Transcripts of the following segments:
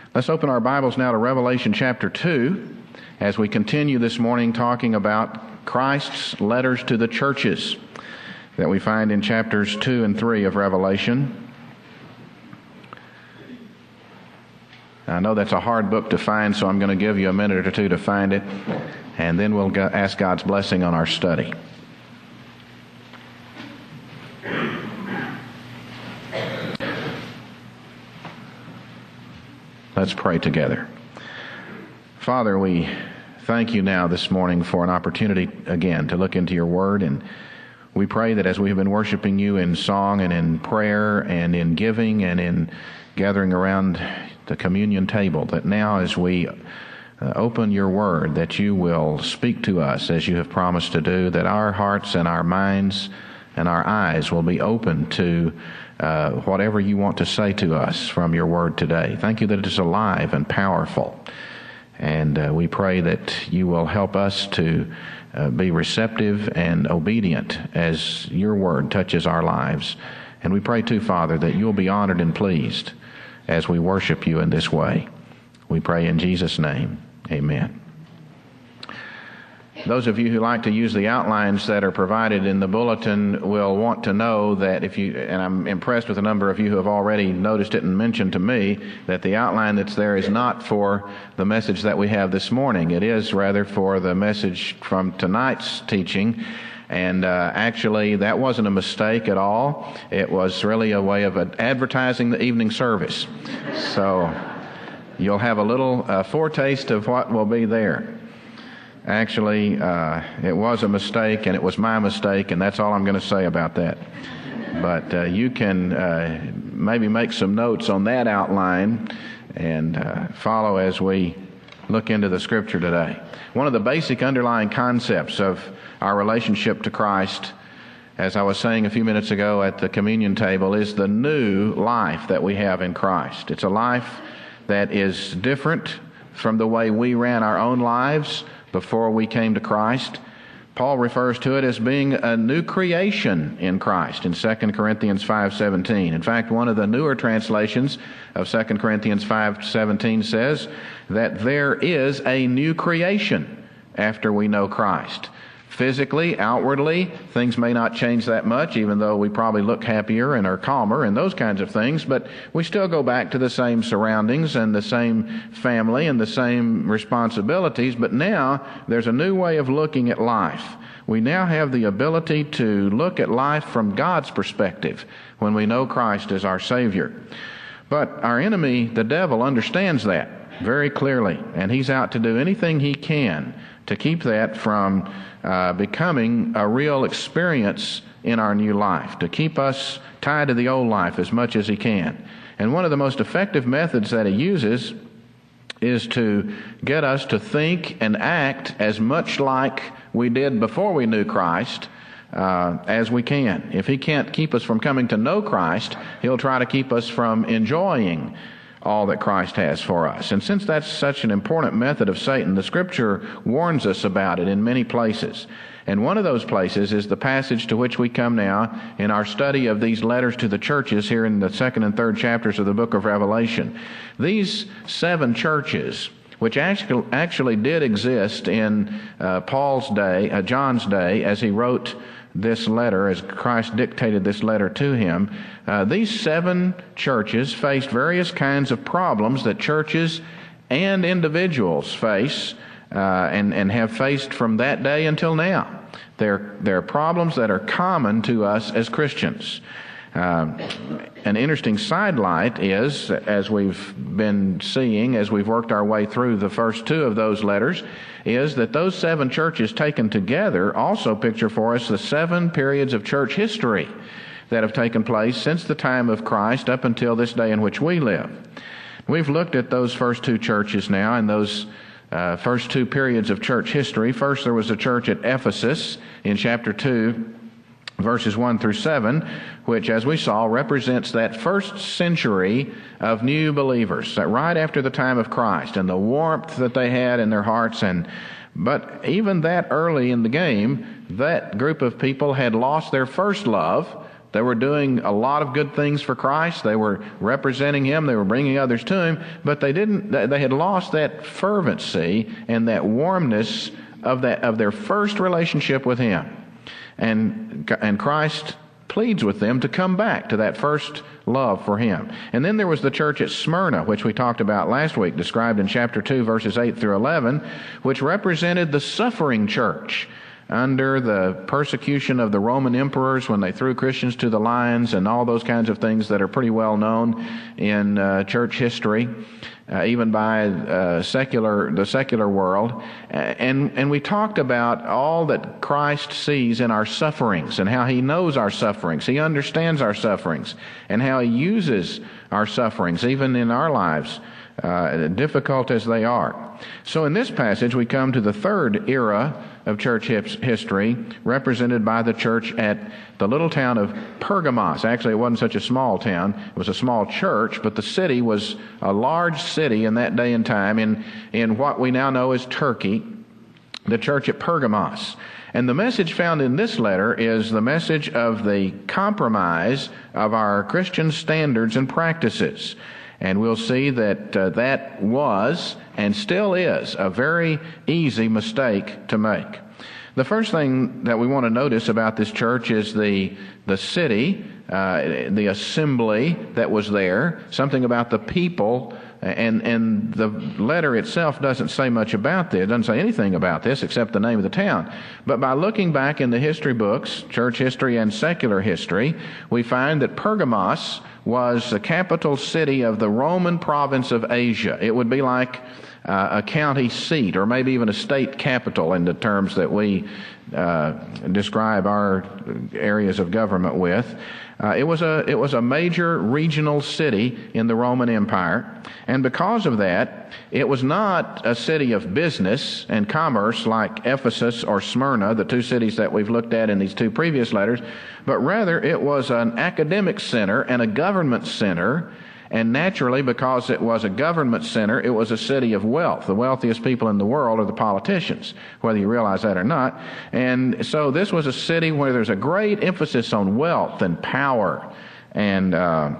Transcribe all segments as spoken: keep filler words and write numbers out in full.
Let's open our Bibles now to Revelation chapter two as we continue this morning talking about Christ's letters to the churches that we find in chapters two and three of Revelation. I know that's a hard book to find, so I'm going to give you a minute or two to find it, and then we'll go ask God's blessing on our study. Let's pray together. Father, we thank you now this morning for an opportunity again to look into your word, and we pray that as we have been worshiping you in song and in prayer and in giving and in gathering around the communion table, that now as we uh, open your word, that you will speak to us as you have promised to do, that our hearts and our minds and our eyes will be open to Uh, whatever you want to say to us from your word today. Thank you that it is alive and powerful. And uh, we pray that you will help us to uh, be receptive and obedient as your word touches our lives. And we pray too, Father, that you'll be honored and pleased as we worship you in this way. We pray in Jesus' name. Amen. Those of you who like to use the outlines that are provided in the bulletin will want to know that if you, and I'm impressed with a number of you who have already noticed it and mentioned to me, that the outline that's there is not for the message that we have this morning. It is rather for the message from tonight's teaching. And uh, actually, that wasn't a mistake at all. It was really a way of advertising the evening service. So you'll have a little uh, foretaste of what will be there. Actually, uh, it was a mistake, and it was my mistake, and that's all I'm going to say about that. But uh, you can uh, maybe make some notes on that outline and uh, follow as we look into the Scripture today. One of the basic underlying concepts of our relationship to Christ, as I was saying a few minutes ago at the communion table, is the new life that we have in Christ. It's a life that is different from the way we ran our own lives before we came to Christ. Paul refers to it as being a new creation in Christ in Second Corinthians five seventeen. In fact, one of the newer translations of Second Corinthians five seventeen says that there is a new creation after we know Christ. Physically, outwardly, things may not change that much, even though we probably look happier and are calmer and those kinds of things, but we still go back to the same surroundings and the same family and the same responsibilities, but now there's a new way of looking at life. We now have the ability to look at life from God's perspective when we know Christ as our Savior. But our enemy, the devil, understands that very clearly, and he's out to do anything he can to keep that from uh, becoming a real experience in our new life, to keep us tied to the old life as much as he can. And one of the most effective methods that he uses is to get us to think and act as much like we did before we knew Christ uh, as we can. If he can't keep us from coming to know Christ, he'll try to keep us from enjoying all that Christ has for us. And since that's such an important method of Satan, the Scripture warns us about it in many places. And one of those places is the passage to which we come now in our study of these letters to the churches here in the second and third chapters of the book of Revelation. These seven churches, which actually, actually did exist in uh, Paul's day, uh, John's day, as he wrote this letter, as Christ dictated this letter to him, uh, these seven churches faced various kinds of problems that churches and individuals face uh, and, and have faced from that day until now. They're, they're problems that are common to us as Christians. Uh, an interesting sidelight is, as we've been seeing, as we've worked our way through the first two of those letters, is that those seven churches taken together also picture for us the seven periods of church history that have taken place since the time of Christ up until this day in which we live. We've looked at those first two churches now and those uh, first two periods of church history. First, there was a church at Ephesus in chapter two, verses one through seven, which, as we saw, represents that first century of new believers, that right after the time of Christ, and the warmth that they had in their hearts. And but even that early in the game, that group of people had lost their first love They were doing a lot of good things for Christ. They were representing Him. They were bringing others to Him. But they didn't. They had lost that fervency and that warmness of that of their first relationship with Him. And and Christ pleads with them to come back to that first love for Him. And then there was the church at Smyrna, which we talked about last week, described in chapter two, verses eight through eleven, which represented the suffering church under the persecution of the Roman emperors when they threw Christians to the lions and all those kinds of things that are pretty well known in uh, church history, uh, even by uh, secular the secular world. And and we talked about all that Christ sees in our sufferings and how He knows our sufferings. He understands our sufferings and how He uses our sufferings, even in our lives, uh, difficult as they are. So in this passage, we come to the third era of church history, represented by the church at the little town of Pergamos. Actually, it wasn't such a small town. It was a small church, but the city was a large city in that day and time in, in what we now know as Turkey, the church at Pergamos. And the message found in this letter is the message of the compromise of our Christian standards and practices. And we'll see that uh, that was and still is a very easy mistake to make. The first thing that we want to notice about this church is the the city, uh, the assembly that was there, something about the people, and and the letter itself doesn't say much about this. It doesn't say anything about this except the name of the town. But by looking back in the history books, church history and secular history, we find that Pergamos was the capital city of the Roman province of Asia. It would be like uh, a county seat or maybe even a state capital in the terms that we uh, describe our areas of government with. Uh, it was a it was a major regional city in the Roman Empire, and because of that, it was not a city of business and commerce like Ephesus or Smyrna, the two cities that we've looked at in these two previous letters, but rather it was an academic center and a government center. And naturally, because it was a government center, it was a city of wealth. The wealthiest people in the world are the politicians, whether you realize that or not. And so this was a city where there's a great emphasis on wealth and power and uh,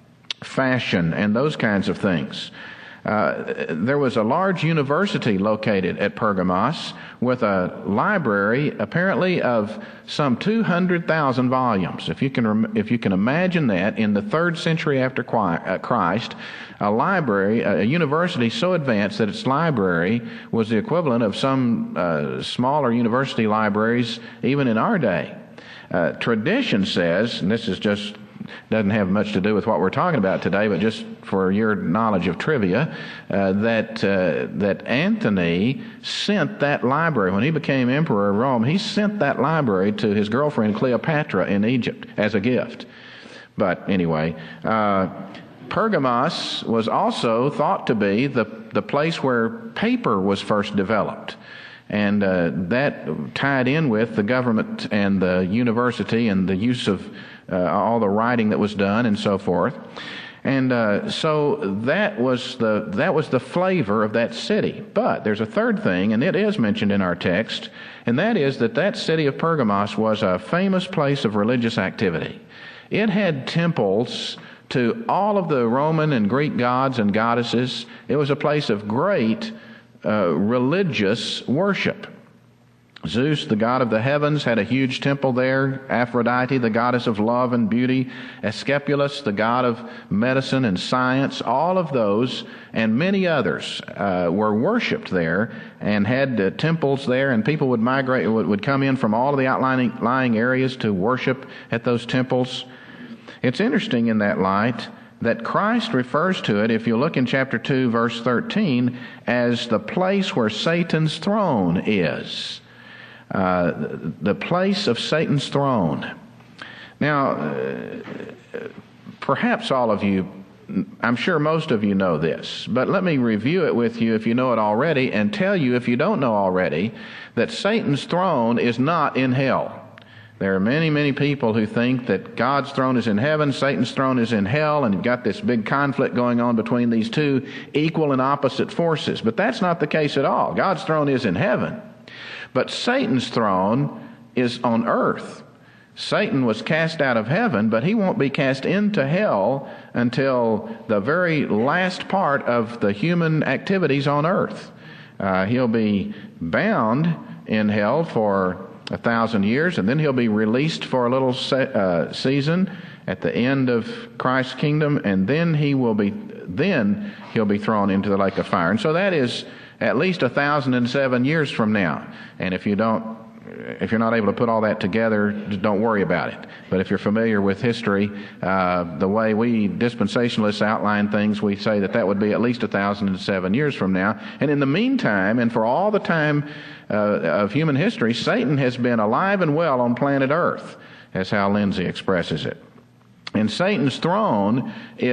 fashion and those kinds of things. Uh, there was a large university located at Pergamos with a library apparently of some two hundred thousand volumes. If you can rem- if you can imagine that, in the third century after Christ, a library, a university so advanced that its library was the equivalent of some uh, smaller university libraries even in our day. Uh, tradition says, and this is just doesn't have much to do with what we're talking about today, but just for your knowledge of trivia, uh, that uh, that Anthony sent that library, when he became emperor of Rome, he sent that library to his girlfriend Cleopatra in Egypt as a gift. But anyway, uh, Pergamos was also thought to be the, the place where paper was first developed. And uh, that tied in with the government and the university and the use of uh, all the writing that was done and so forth. And uh, so that was the that was the flavor of that city. But there's a third thing, and it is mentioned in our text, and that is that that city of Pergamos was a famous place of religious activity. It had temples to all of the Roman and Greek gods and goddesses. It was a place of great Uh, religious worship. Zeus, the god of the heavens, had a huge temple there. Aphrodite, the goddess of love and beauty. Asclepius, the god of medicine and science. All of those and many others uh, were worshipped there and had uh, temples there, and people would migrate, would, would come in from all of the outlying lying areas to worship at those temples. It's interesting in that light that Christ refers to it, if you look in chapter two, verse thirteen, as the place where Satan's throne is. Uh, the place of Satan's throne. Now, uh, perhaps all of you, I'm sure most of you know this, but let me review it with you if you know it already, and tell you, if you don't know already, that Satan's throne is not in hell. There are many, many people who think that God's throne is in heaven, Satan's throne is in hell, and you've got this big conflict going on between these two equal and opposite forces. But that's not the case at all. God's throne is in heaven. But Satan's throne is on earth, Satan was cast out of heaven, but he won't be cast into hell until the very last part of the human activities on earth. Uh, he'll be bound in hell for a thousand years, and then he'll be released for a little se- uh, season at the end of Christ's kingdom, and then he will be then he'll be thrown into the lake of fire. And so that is at least a thousand and seven years from now. And if you don't If you're not able to put all that together, just don't worry about it. But if you're familiar with history, uh, the way we dispensationalists outline things, we say that that would be at least a thousand and seven years from now. And in the meantime, and for all the time uh, of human history, Satan has been alive and well on planet Earth, as Hal Lindsey expresses it. And Satan's throne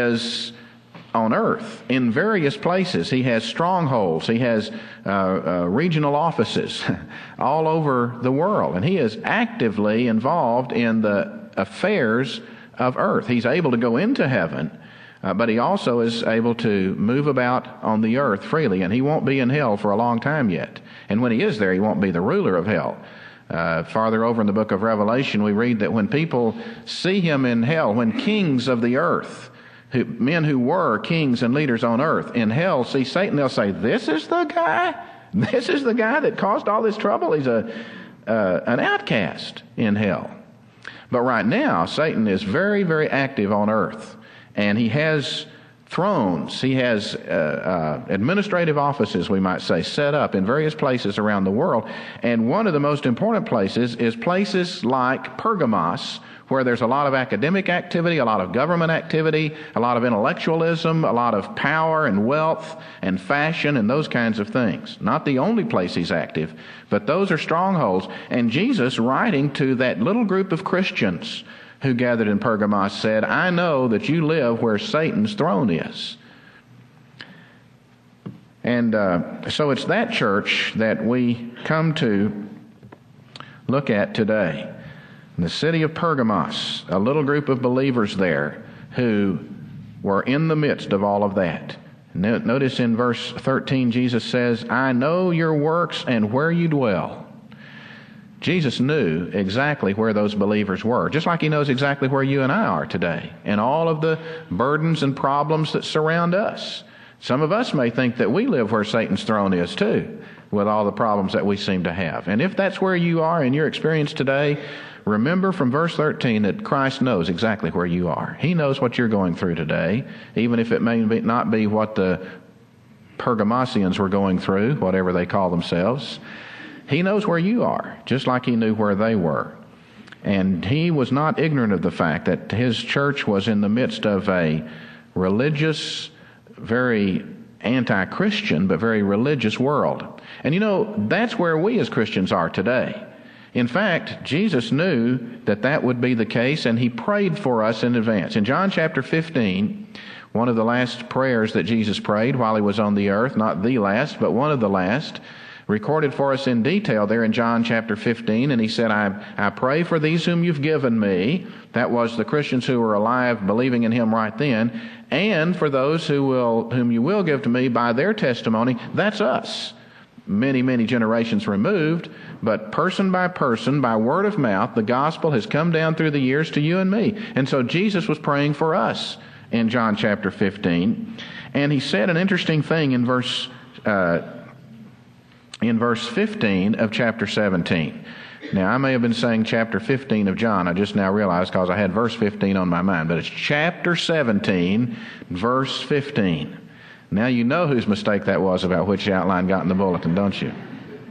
is on earth in various places. He has strongholds. He has uh, uh, regional offices all over the world. And he is actively involved in the affairs of earth. He's able to go into heaven, uh, but he also is able to move about on the earth freely. And he won't be in hell for a long time yet. And when he is there, he won't be the ruler of hell. Uh, farther over in the book of Revelation, we read that when people see him in hell, when kings of the earth, Who, men who were kings and leaders on earth in hell see Satan, they'll say, this is the guy? This is the guy that caused all this trouble? He's a uh, an outcast in hell. But right now, Satan is very, very active on earth. And he has thrones. He has uh, uh, administrative offices, we might say, set up in various places around the world. And one of the most important places is places like Pergamos, where there's a lot of academic activity, a lot of government activity, a lot of intellectualism, a lot of power and wealth and fashion and those kinds of things. Not the only place he's active, but those are strongholds. And Jesus, writing to that little group of Christians who gathered in Pergamos, said, I know that you live where Satan's throne is. And uh, so it's that church that we come to look at today. In the city of Pergamos, a little group of believers there who were in the midst of all of that. Notice in verse thirteen, Jesus says, I know your works and where you dwell. Jesus knew exactly where those believers were, just like he knows exactly where you and I are today, and all of the burdens and problems that surround us. Some of us may think that we live where Satan's throne is too, with all the problems that we seem to have. And if that's where you are in your experience today, remember from verse thirteen that Christ knows exactly where you are. He knows what you're going through today, even if it may not be what the Pergamosians were going through, whatever they call themselves. He knows where you are, just like he knew where they were. And he was not ignorant of the fact that his church was in the midst of a religious, very anti-Christian, but very religious world. And you know, that's where we as Christians are today. In fact, Jesus knew that that would be the case, and he prayed for us in advance. In John chapter fifteen, one of the last prayers that Jesus prayed while he was on the earth, not the last, but one of the last, recorded for us in detail there in John chapter fifteen, and he said, I, I pray for these whom you've given me. That was the Christians who were alive, believing in him right then, and for those who will, whom you will give to me by their testimony. That's us. Many, many generations removed, but person by person, by word of mouth, the gospel has come down through the years to you and me. And so Jesus was praying for us in John chapter fifteen. And he said an interesting thing in verse uh, in verse fifteen of chapter seventeen. Now, I may have been saying chapter fifteen of John. I just now realized because I had verse fifteen on my mind. But it's chapter seventeen, verse fifteen. Now you know whose mistake that was about which outline got in the bulletin, don't you?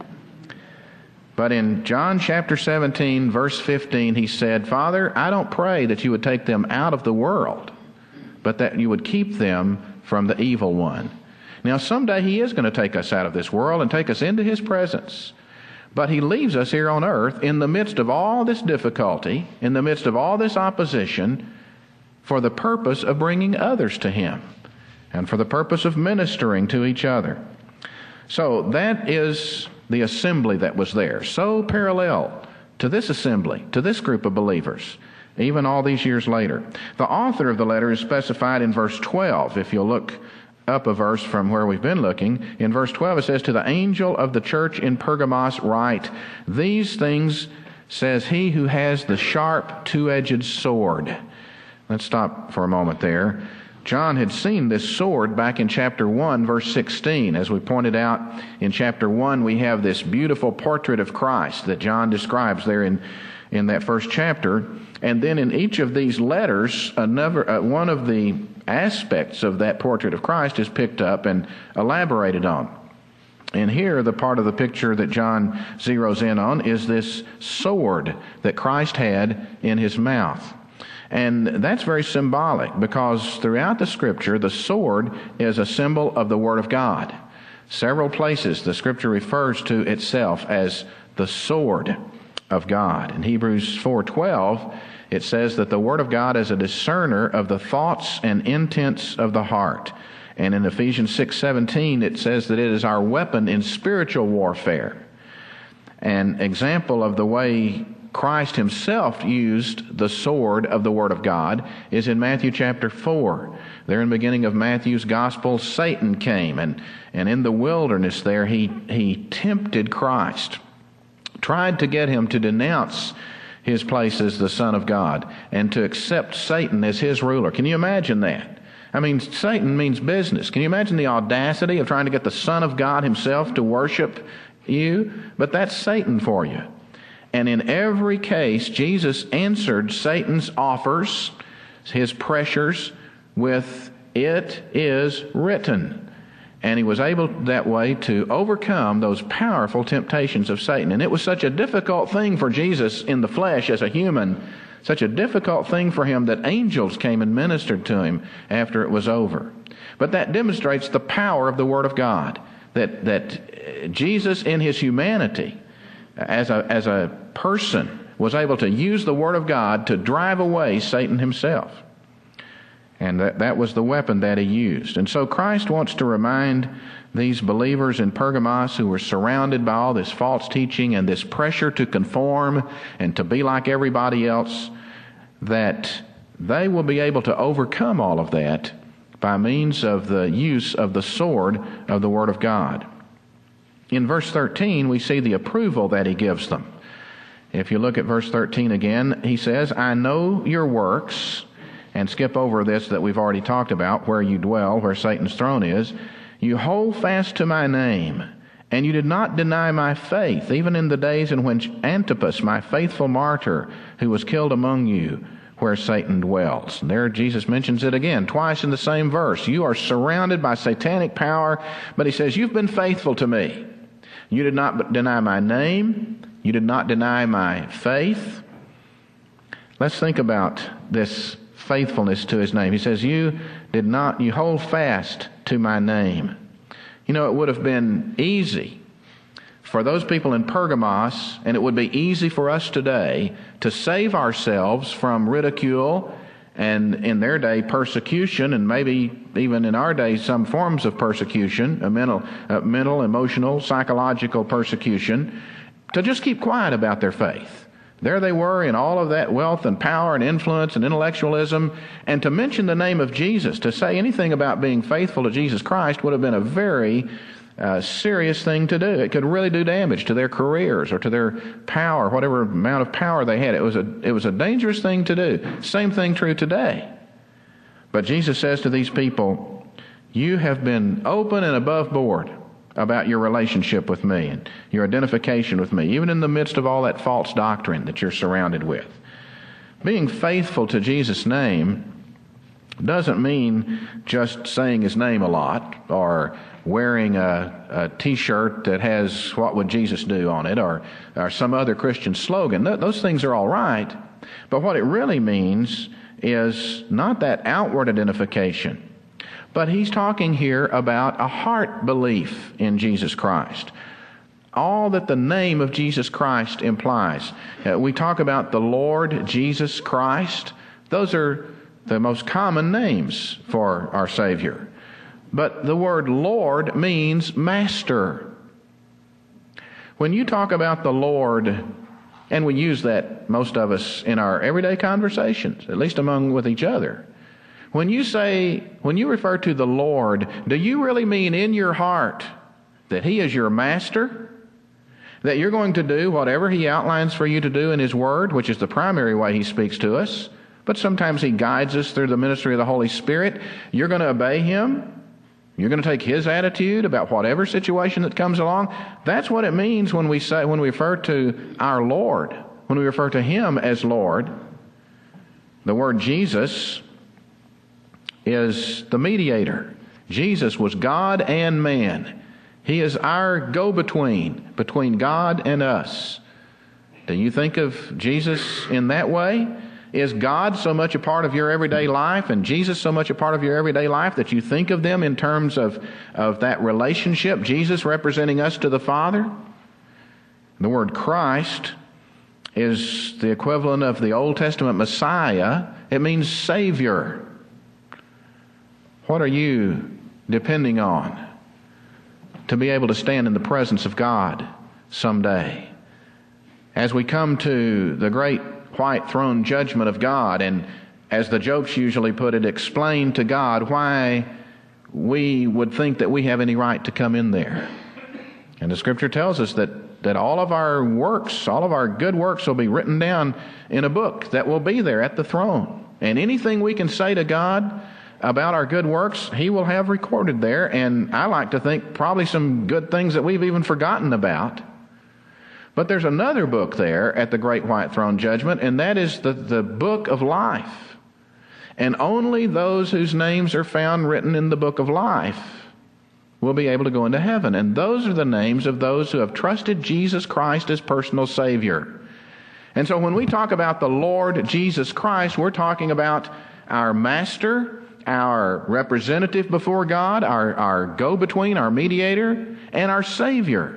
But in John chapter seventeen, verse fifteen, he said, Father, I don't pray that you would take them out of the world, but that you would keep them from the evil one. Now someday he is going to take us out of this world and take us into his presence. But he leaves us here on earth in the midst of all this difficulty, in the midst of all this opposition, for the purpose of bringing others to him, and for the purpose of ministering to each other. So that is the assembly that was there, so parallel to this assembly, to this group of believers, even all these years later. The author of the letter is specified in verse twelve. If you'll look up a verse from where we've been looking, in verse twelve it says, To the angel of the church in Pergamos write, These things says, he who has the sharp two-edged sword. Let's stop for a moment there. John had seen this sword back in chapter one, verse sixteen. As we pointed out in chapter one, we have this beautiful portrait of Christ that John describes there in, in that first chapter. And then in each of these letters, another uh, one of the aspects of that portrait of Christ is picked up and elaborated on. And here, the part of the picture that John zeroes in on is this sword that Christ had in his mouth. And that's very symbolic, because throughout the Scripture, the sword is a symbol of the Word of God. Several places the Scripture refers to itself as the sword of God. In Hebrews four twelve, it says that the Word of God is a discerner of the thoughts and intents of the heart. And in Ephesians six seventeen, it says that it is our weapon in spiritual warfare. An example of the way Christ himself used the sword of the Word of God is in Matthew chapter four. There in the beginning of Matthew's Gospel, Satan came, and, and in the wilderness there he, he tempted Christ, tried to get him to denounce his place as the Son of God and to accept Satan as his ruler. Can you imagine that? I mean, Satan means business. Can you imagine the audacity of trying to get the Son of God himself to worship you? But that's Satan for you. And in every case, Jesus answered Satan's offers, his pressures, with, "It is written." And he was able that way to overcome those powerful temptations of Satan. And it was such a difficult thing for Jesus in the flesh as a human, such a difficult thing for him that angels came and ministered to him after it was over. But that demonstrates the power of the Word of God, that, that Jesus in his humanity, as a, as a person, was able to use the Word of God to drive away Satan himself. And that, that was the weapon that he used. And so Christ wants to remind these believers in Pergamos who were surrounded by all this false teaching and this pressure to conform and to be like everybody else, that they will be able to overcome all of that by means of the use of the sword of the Word of God. In verse thirteen, we see the approval that he gives them. If you look at verse thirteen again, he says, "I know your works," and skip over this that we've already talked about, where you dwell, where Satan's throne is. "You hold fast to my name, and you did not deny my faith, even in the days in which Antipas, my faithful martyr, who was killed among you, where Satan dwells." And there Jesus mentions it again, twice in the same verse. You are surrounded by satanic power, but he says, you've been faithful to me. You did not deny my name. You did not deny my faith. Let's think about this faithfulness to his name. He says, you did not, you hold fast to my name. You know, it would have been easy for those people in Pergamos, and it would be easy for us today, to save ourselves from ridicule and, in their day, persecution, and maybe even in our day, some forms of persecution, a mental, uh, mental, emotional, psychological persecution, to just keep quiet about their faith. There they were in all of that wealth and power and influence and intellectualism, and to mention the name of Jesus, to say anything about being faithful to Jesus Christ, would have been a very uh, serious thing to do. It could really do damage to their careers or to their power, whatever amount of power they had. It was a, it was a dangerous thing to do. Same thing true today. But Jesus says to these people, you have been open and above board about your relationship with me and your identification with me, even in the midst of all that false doctrine that you're surrounded with. Being faithful to Jesus' name doesn't mean just saying his name a lot or wearing a, a T-shirt that has "What would Jesus do?" on it, or, or some other Christian slogan. Th- those things are all right, but what it really means is not that outward identification. But he's talking here about a heart belief in Jesus Christ. All that the name of Jesus Christ implies. Uh, we talk about the Lord Jesus Christ. Those are the most common names for our Savior. But the word Lord means master. When you talk about the Lord, and we use that, most of us, in our everyday conversations, at least among with each other, When you say, when you refer to the Lord, do you really mean in your heart that he is your master? that you're going to do whatever He outlines for you to do in His Word, which is the primary way He speaks to us, but sometimes He guides us through the ministry of the Holy Spirit. You're going to obey Him. You're going to take His attitude about whatever situation that comes along. That's what it means when we say, when we refer to our Lord, when we refer to Him as Lord. The word Jesus is the mediator. Jesus was God and man. He is our go-between, between God and us. Do you think of Jesus in that way? Is God so much a part of your everyday life and Jesus so much a part of your everyday life that you think of them in terms of, of that relationship, Jesus representing us to the Father? The word Christ is the equivalent of the Old Testament Messiah. It means Savior. What are you depending on to be able to stand in the presence of God someday? As we come to the great white throne judgment of God, and as the jokes usually put it, explain to God why we would think that we have any right to come in there. And the Scripture tells us that, that all of our works, all of our good works will be written down in a book that will be there at the throne. And anything we can say to God about our good works, He will have recorded there. And I like to think probably some good things that we've even forgotten about. But there's another book there at the great white throne judgment, and that is the, the book of life. And only those whose names are found written in the book of life will be able to go into heaven. And those are the names of those who have trusted Jesus Christ as personal Savior. And so when we talk about the Lord Jesus Christ, we're talking about our Master, our representative before God, our, our go-between, our mediator, and our Savior.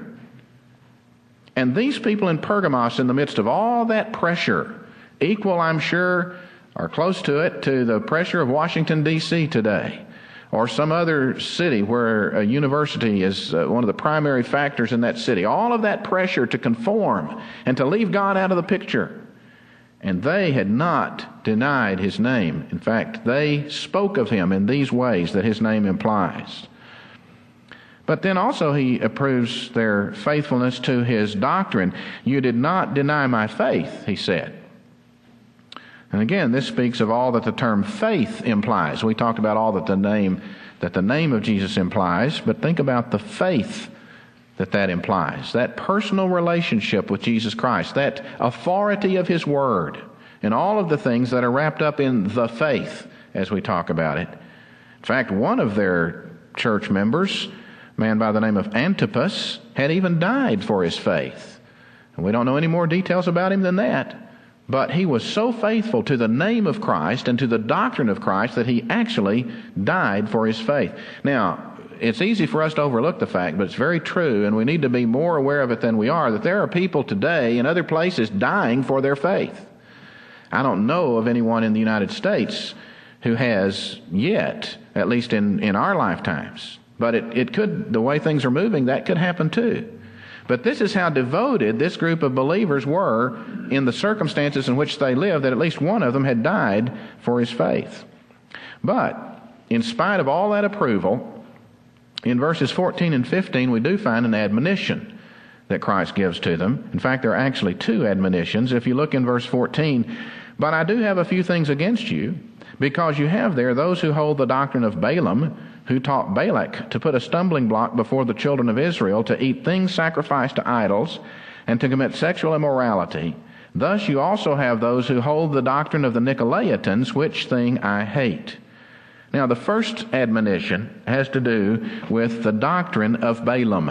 And these people in Pergamos, in the midst of all that pressure, equal, I'm sure, or close to it, to the pressure of Washington, D C today, or some other city where a university is uh, one of the primary factors in that city. All of that pressure to conform and to leave God out of the picture. And they had not denied His name. In fact, they spoke of Him in these ways that His name implies. But then also He approves their faithfulness to His doctrine. You did not deny my faith, He said. And again, this speaks of all that the term faith implies. We talked about all that the name that the name of Jesus implies, but think about the faith that that implies. That personal relationship with Jesus Christ, that authority of His Word, and all of the things that are wrapped up in the faith as we talk about it. In fact, one of their church members, a man by the name of Antipas, had even died for his faith. And we don't know any more details about him than that. But he was so faithful to the name of Christ and to the doctrine of Christ that he actually died for his faith. Now, it's easy for us to overlook the fact, but it's very true, and we need to be more aware of it than we are, that there are people today in other places dying for their faith. I don't know of anyone in the United States who has yet, at least in, in our lifetimes. But it, it could, the way things are moving, that could happen too. But this is how devoted this group of believers were in the circumstances in which they lived, that at least one of them had died for his faith. But in spite of all that approval, in verses fourteen and fifteen, we do find an admonition that Christ gives to them. In fact, there are actually two admonitions. If you look in verse fourteen, but I do have a few things against you, because you have there those who hold the doctrine of Balaam, who taught Balak to put a stumbling block before the children of Israel, to eat things sacrificed to idols, and to commit sexual immorality. Thus you also have those who hold the doctrine of the Nicolaitans, which thing I hate. Now the first admonition has to do with the doctrine of Balaam.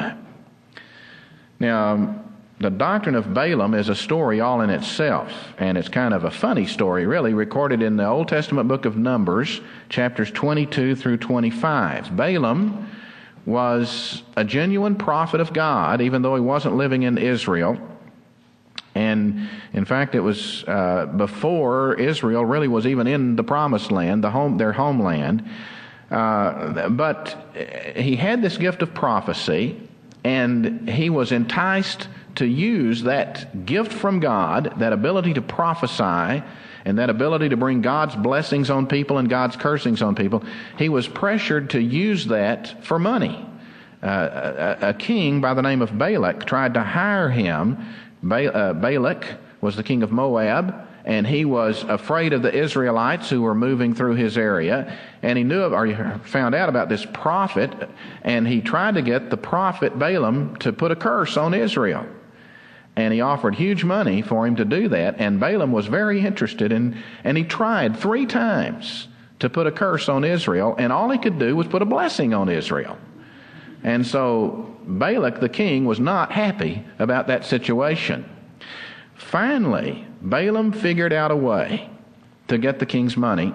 Now, the doctrine of Balaam is a story all in itself, and it's kind of a funny story, really, recorded in the Old Testament book of Numbers, chapters twenty-two through twenty-five. Balaam was a genuine prophet of God, even though he wasn't living in Israel. And in fact, it was uh, before Israel really was even in the Promised Land, the home, their homeland. Uh, but he had this gift of prophecy, and he was enticed to use that gift from God, that ability to prophesy, and that ability to bring God's blessings on people and God's cursings on people. He was pressured to use that for money. uh, a, a king by the name of Balak tried to hire him. Ba- uh, Balak was the king of Moab, and he was afraid of the Israelites who were moving through his area, and he knew of, or he found out about this prophet, and he tried to get the prophet Balaam to put a curse on Israel. And he offered huge money for him to do that, and Balaam was very interested in, and he tried three times to put a curse on Israel, and all he could do was put a blessing on Israel. And so Balak the king was not happy about that situation. Finally, Balaam figured out a way to get the king's money.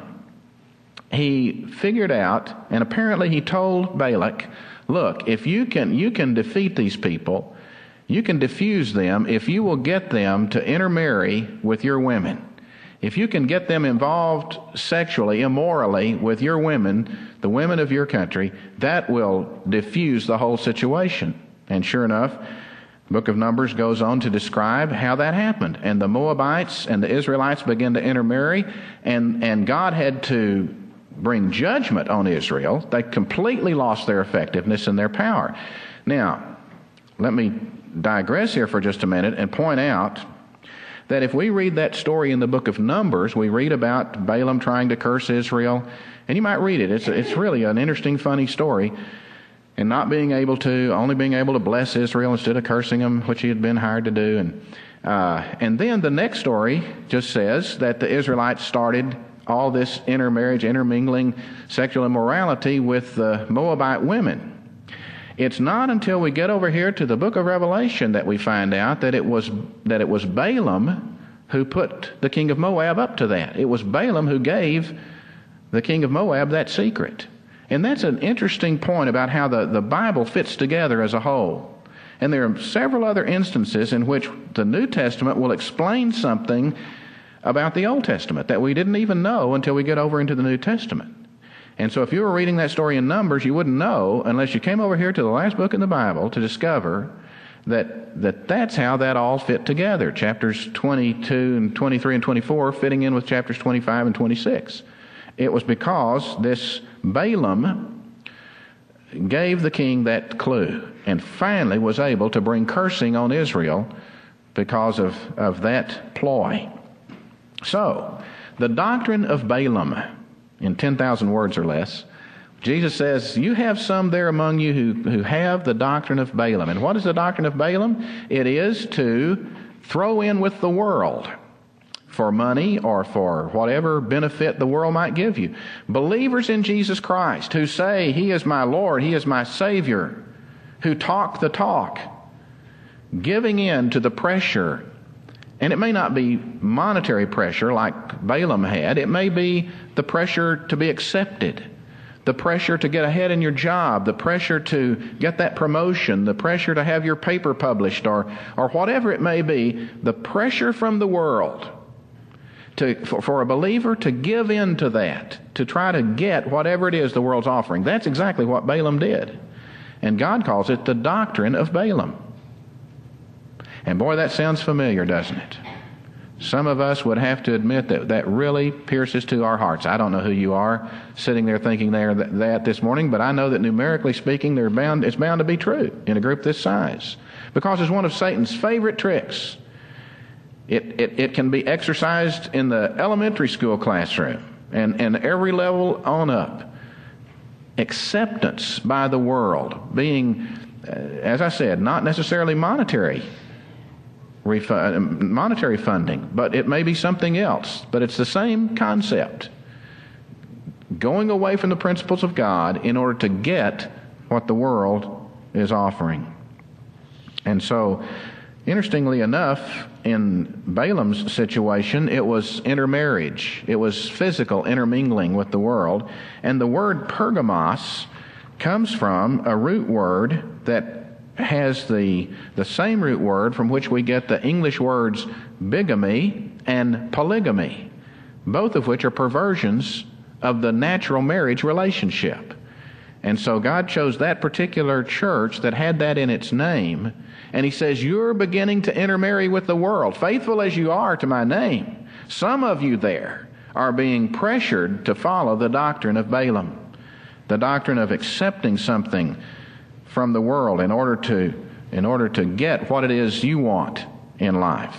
He figured out, and apparently he told Balak, look, if you can you can defeat these people, you can defuse them if you will get them to intermarry with your women. If you can get them involved sexually, immorally with your women, the women of your country, that will diffuse the whole situation. And sure enough, the book of Numbers goes on to describe how that happened. And the Moabites and the Israelites began to intermarry, and, and God had to bring judgment on Israel. They completely lost their effectiveness and their power. Now, let me digress here for just a minute and point out that if we read that story in the book of Numbers, we read about Balaam trying to curse Israel, and you might read it. It's, it's really an interesting, funny story, and not being able to, only being able to bless Israel instead of cursing them, which he had been hired to do. And, uh, and then the next story just says that the Israelites started all this intermarriage, intermingling, sexual immorality with the Moabite women. It's not until we get over here to the book of Revelation that we find out that it was that it was Balaam who put the king of Moab up to that. It was Balaam who gave the king of Moab that secret. And that's an interesting point about how the, the Bible fits together as a whole. And there are several other instances in which the New Testament will explain something about the Old Testament that we didn't even know until we get over into the New Testament. And so if you were reading that story in Numbers, you wouldn't know unless you came over here to the last book in the Bible to discover that, that that's how that all fit together. Chapters twenty-two and twenty-three and twenty-four fitting in with chapters twenty-five and twenty-six. It was because this Balaam gave the king that clue and finally was able to bring cursing on Israel because of, of that ploy. So, the doctrine of Balaam, in ten thousand words or less, Jesus says, you have some there among you who, who have the doctrine of Balaam. And what is the doctrine of Balaam? It is to throw in with the world for money or for whatever benefit the world might give you. Believers in Jesus Christ who say, He is my Lord, He is my Savior, who talk the talk, giving in to the pressure. And it may not be monetary pressure like Balaam had. It may be the pressure to be accepted, the pressure to get ahead in your job, the pressure to get that promotion, the pressure to have your paper published, or, or whatever it may be, the pressure from the world. To, for, for a believer to give in to that, to try to get whatever it is the world's offering. That's exactly what Balaam did. And God calls it the doctrine of Balaam. And boy, that sounds familiar, doesn't it? Some of us would have to admit that that really pierces to our hearts. I don't know who you are sitting there thinking there that, that this morning, but I know that numerically speaking, they're bound, it's bound to be true in a group this size. Because it's one of Satan's favorite tricks. It, it, it can be exercised in the elementary school classroom and, and every level on up. Acceptance by the world, being, uh, as I said, not necessarily monetary refund, monetary funding, but it may be something else. But it's the same concept. Going away from the principles of God in order to get what the world is offering. And so, interestingly enough, in Balaam's situation, it was intermarriage. It was physical intermingling with the world. And the word pergamos comes from a root word that has the, the same root word from which we get the English words bigamy and polygamy, both of which are perversions of the natural marriage relationship. And so God chose that particular church that had that in its name, and He says, you're beginning to intermarry with the world. Faithful as you are to my name, some of you there are being pressured to follow the doctrine of Balaam, the doctrine of accepting something from the world in order to in order to get what it is you want in life.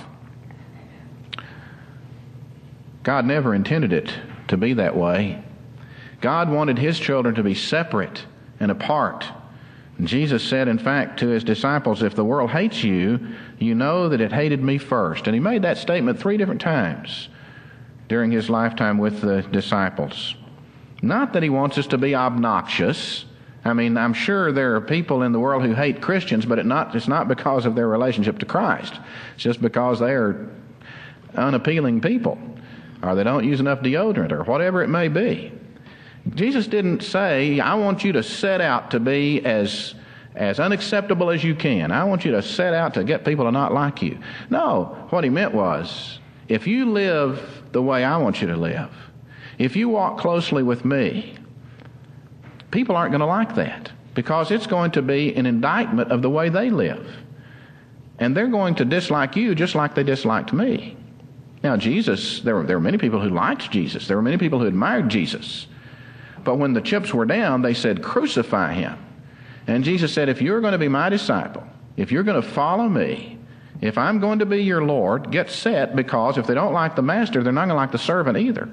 God never intended it to be that way. God wanted his children to be separate and apart. And Jesus said, in fact, to his disciples, if the world hates you, you know that it hated me first. And he made that statement three different times during his lifetime with the disciples. Not that he wants us to be obnoxious. I mean, I'm sure there are people in the world who hate Christians, but it not, it's not because of their relationship to Christ. It's just because they are unappealing people, or they don't use enough deodorant, or whatever it may be. Jesus didn't say, I want you to set out to be as, as unacceptable as you can. I want you to set out to get people to not like you. No, what he meant was, if you live the way I want you to live, if you walk closely with me, people aren't going to like that, because it's going to be an indictment of the way they live. And they're going to dislike you just like they disliked me. Now, Jesus, there were, there were many people who liked Jesus. There were many people who admired Jesus. But when the chips were down, they said, crucify him. And Jesus said, if you're going to be my disciple, if you're going to follow me, if I'm going to be your Lord, get set, because if they don't like the master, they're not going to like the servant either.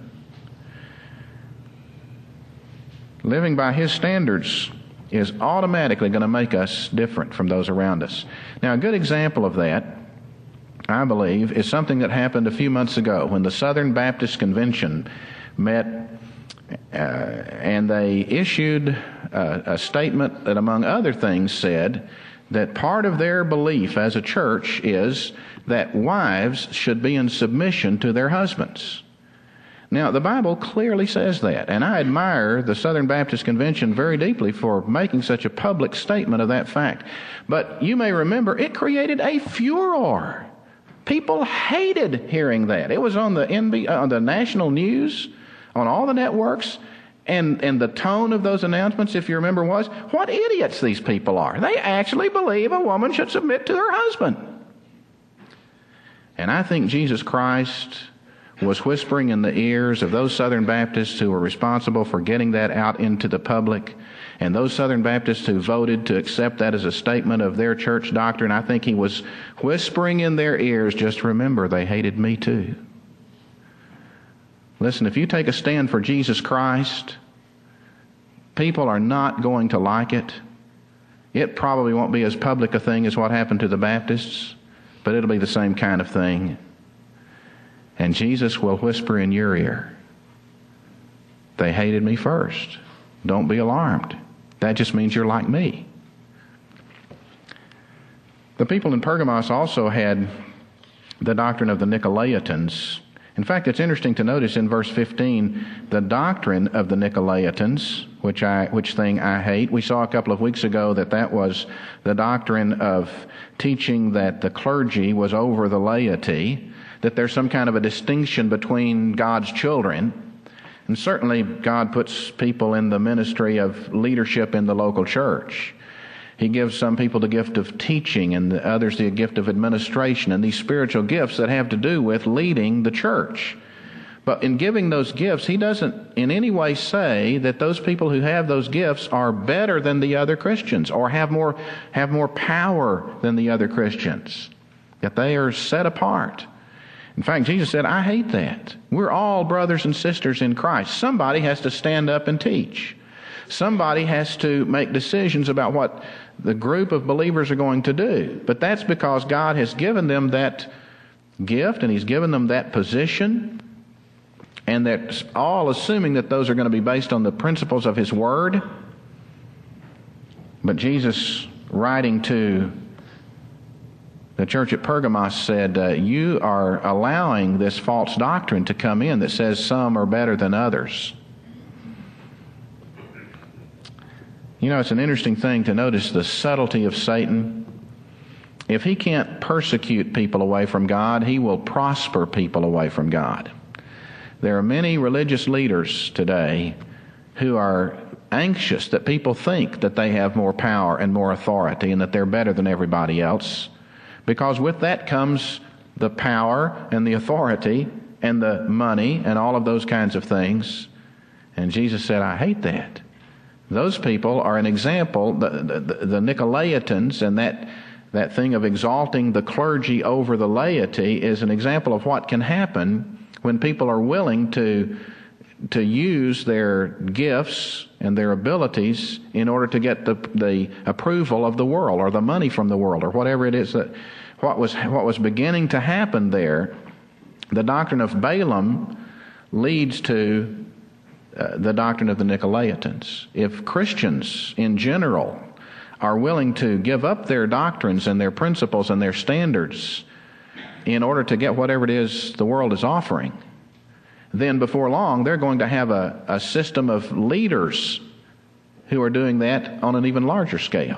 Living by his standards is automatically going to make us different from those around us. Now, a good example of that, I believe, is something that happened a few months ago when the Southern Baptist Convention met uh, and they issued a, a statement that, among other things, said that part of their belief as a church is that wives should be in submission to their husbands. Now, the Bible clearly says that, and I admire the Southern Baptist Convention very deeply for making such a public statement of that fact. But you may remember, it created a furor. People hated hearing that. It was on the N B C, on the national news, on all the networks, and, and the tone of those announcements, if you remember, was, what idiots these people are. They actually believe a woman should submit to her husband. And I think Jesus Christ was whispering in the ears of those Southern Baptists who were responsible for getting that out into the public, and those Southern Baptists who voted to accept that as a statement of their church doctrine. I think he was whispering in their ears, just remember, they hated me too. Listen, if you take a stand for Jesus Christ, people are not going to like it. It probably won't be as public a thing as what happened to the Baptists, but it'll be the same kind of thing. And Jesus will whisper in your ear, they hated me first. Don't be alarmed. That just means you're like me. The people in Pergamos also had the doctrine of the Nicolaitans. In fact, it's interesting to notice in verse fifteen, the doctrine of the Nicolaitans, which I, which thing I hate. We saw a couple of weeks ago that that was the doctrine of teaching that the clergy was over the laity, that there's some kind of a distinction between God's children. And certainly God puts people in the ministry of leadership in the local church. He gives some people the gift of teaching and the others the gift of administration, and these spiritual gifts that have to do with leading the church. But in giving those gifts, he doesn't in any way say that those people who have those gifts are better than the other Christians or have more, have more power than the other Christians, that they are set apart. In fact, Jesus said, I hate that. We're all brothers and sisters in Christ. Somebody has to stand up and teach. Somebody has to make decisions about what the group of believers are going to do. But that's because God has given them that gift and he's given them that position. And that's all assuming that those are going to be based on the principles of his word. But Jesus, writing to the church at Pergamos, said, uh, you are allowing this false doctrine to come in that says some are better than others. You know, it's an interesting thing to notice the subtlety of Satan. If he can't persecute people away from God, he will prosper people away from God. There are many religious leaders today who are anxious that people think that they have more power and more authority and that they're better than everybody else. Because with that comes the power and the authority and the money and all of those kinds of things. And Jesus said, I hate that. Those people are an example, the, the, the Nicolaitans, and that, that thing of exalting the clergy over the laity is an example of what can happen when people are willing to, to use their gifts and their abilities in order to get the, the approval of the world or the money from the world or whatever it is that what was, what was beginning to happen there. The doctrine of Balaam leads to Uh, the doctrine of the Nicolaitans. If Christians in general are willing to give up their doctrines and their principles and their standards in order to get whatever it is the world is offering, then before long they're going to have a, a system of leaders who are doing that on an even larger scale.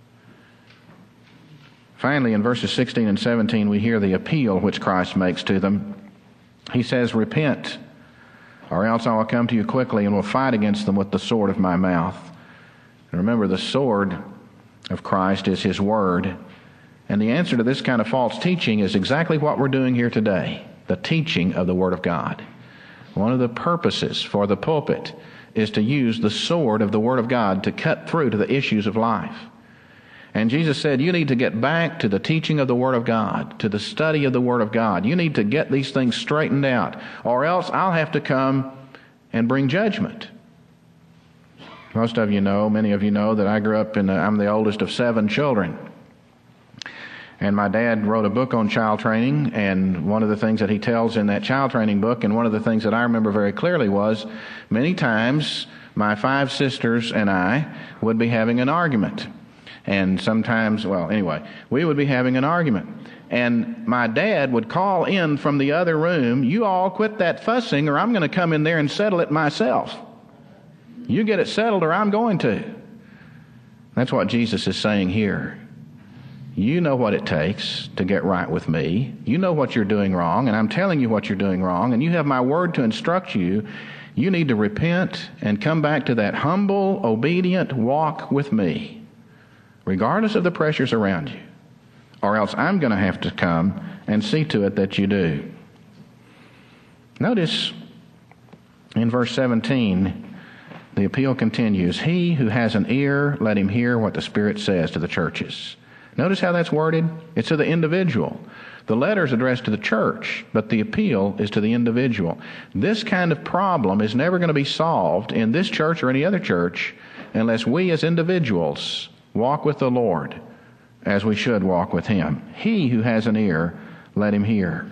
Finally, in verses sixteen and seventeen, we hear the appeal which Christ makes to them. He says, "Repent, or else I will come to you quickly and will fight against them with the sword of my mouth." And remember, the sword of Christ is His Word. And the answer to this kind of false teaching is exactly what we're doing here today, the teaching of the Word of God. One of the purposes for the pulpit is to use the sword of the Word of God to cut through to the issues of life. And Jesus said, you need to get back to the teaching of the Word of God, to the study of the Word of God. You need to get these things straightened out, or else I'll have to come and bring judgment. Most of you know, many of you know, that I grew up in, a, I'm the oldest of seven children. And my dad wrote a book on child training, and one of the things that he tells in that child training book, and one of the things that I remember very clearly was, many times my five sisters and I would be having an argument. And sometimes, well, anyway, we would be having an argument. And my dad would call in from the other room, "You all quit that fussing or I'm going to come in there and settle it myself. You get it settled or I'm going to." That's what Jesus is saying here. You know what it takes to get right with me. You know what you're doing wrong, and I'm telling you what you're doing wrong, and you have my word to instruct you. You need to repent and come back to that humble, obedient walk with me, regardless of the pressures around you, or else I'm going to have to come and see to it that you do. Notice in verse seventeen, the appeal continues. "He who has an ear, let him hear what the Spirit says to the churches." Notice how that's worded. It's to the individual. The letter is addressed to the church, but the appeal is to the individual. This kind of problem is never going to be solved in this church or any other church unless we as individuals walk with the Lord as we should walk with Him. He who has an ear, let him hear.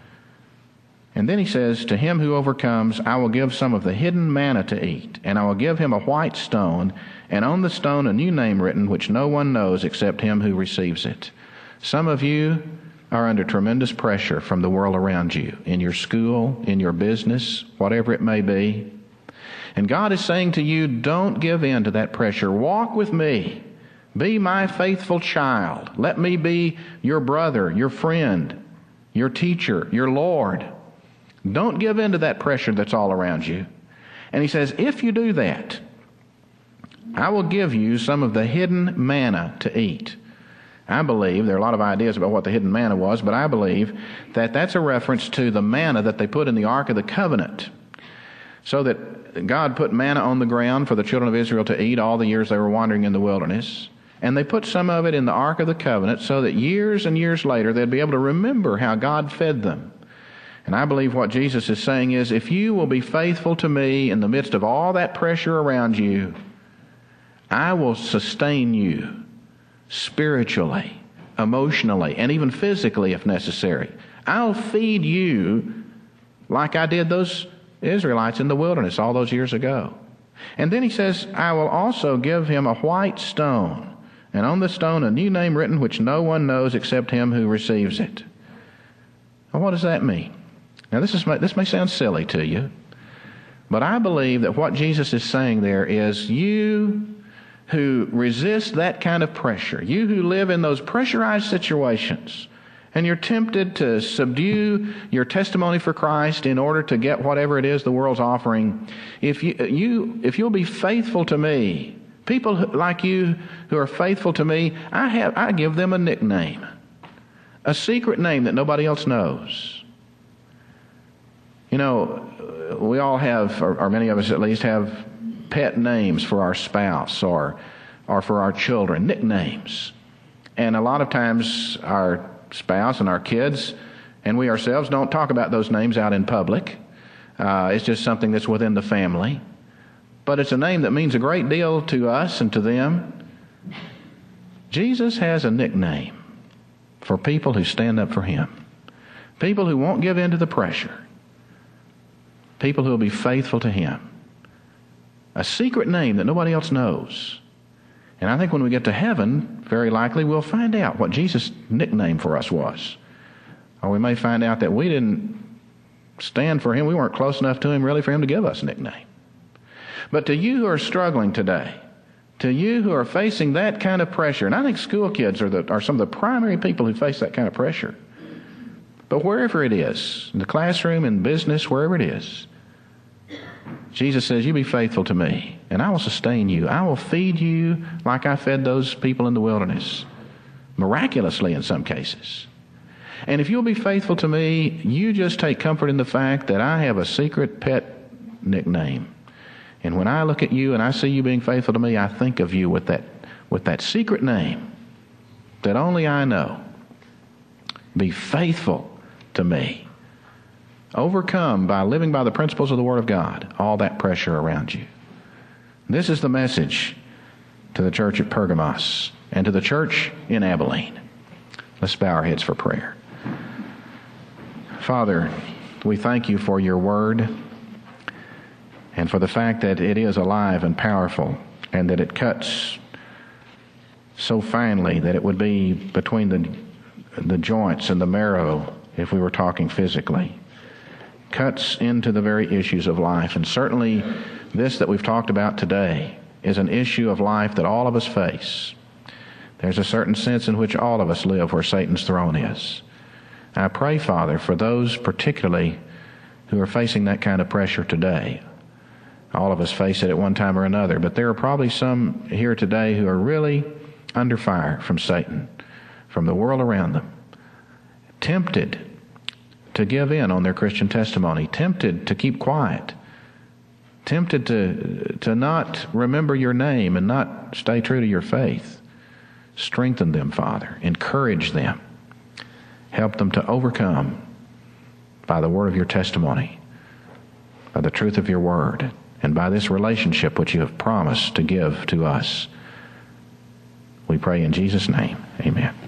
And then he says, "To him who overcomes, I will give some of the hidden manna to eat, and I will give him a white stone, and on the stone a new name written, which no one knows except him who receives it." Some of you are under tremendous pressure from the world around you, in your school, in your business, whatever it may be. And God is saying to you, don't give in to that pressure. Walk with me. Be my faithful child. Let me be your brother, your friend, your teacher, your Lord. Don't give in to that pressure that's all around you. And he says, if you do that, I will give you some of the hidden manna to eat. I believe, there are a lot of ideas about what the hidden manna was, but I believe that that's a reference to the manna that they put in the Ark of the Covenant. So that God put manna on the ground for the children of Israel to eat all the years they were wandering in the wilderness. And they put some of it in the Ark of the Covenant so that years and years later they'd be able to remember how God fed them. And I believe what Jesus is saying is, if you will be faithful to me in the midst of all that pressure around you, I will sustain you spiritually, emotionally, and even physically if necessary. I'll feed you like I did those Israelites in the wilderness all those years ago. And then he says, I will also give him a white stone, and on the stone a new name written which no one knows except him who receives it. Well, what does that mean? Now this is this may sound silly to you, but I believe that what Jesus is saying there is, you who resist that kind of pressure, you who live in those pressurized situations, and you're tempted to subdue your testimony for Christ in order to get whatever it is the world's offering, if you, you if you'll be faithful to me, people like you who are faithful to me, I have I give them a nickname, a secret name that nobody else knows. You know, we all have, or, or many of us at least, have pet names for our spouse or, or for our children, nicknames. And a lot of times our spouse and our kids and we ourselves don't talk about those names out in public. Uh, it's just something that's within the family. But it's a name that means a great deal to us and to them. Jesus has a nickname for people who stand up for Him. People who won't give in to the pressure. People who will be faithful to Him. A secret name that nobody else knows. And I think when we get to heaven, very likely we'll find out what Jesus' nickname for us was. Or we may find out that we didn't stand for Him. We weren't close enough to Him really for Him to give us a nickname. But to you who are struggling today, to you who are facing that kind of pressure, and I think school kids are, the, are some of the primary people who face that kind of pressure. But wherever it is, in the classroom, in business, wherever it is, Jesus says, you be faithful to me, and I will sustain you. I will feed you like I fed those people in the wilderness, miraculously in some cases. And if you'll be faithful to me, you just take comfort in the fact that I have a secret pet nickname. And when I look at you and I see you being faithful to me, I think of you with that, with that secret name that only I know. Be faithful to me. Overcome by living by the principles of the Word of God, all that pressure around you. This is the message to the church at Pergamos and to the church in Abilene. Let's bow our heads for prayer. Father, we thank you for your Word and for the fact that it is alive and powerful and that it cuts so finely that it would be between the, the joints and the marrow if we were talking physically. Cuts into the very issues of life. And certainly this that we've talked about today is an issue of life that all of us face. There's a certain sense in which all of us live where Satan's throne is. I pray, Father, for those particularly who are facing that kind of pressure today. All of us face it at one time or another, but there are probably some here today who are really under fire from Satan, from the world around them, tempted to give in on their Christian testimony, tempted to keep quiet, tempted to, to not remember your name and not stay true to your faith. Strengthen them, Father. Encourage them. Help them to overcome by the word of your testimony, by the truth of your word, and by this relationship which you have promised to give to us. We pray in Jesus' name. Amen.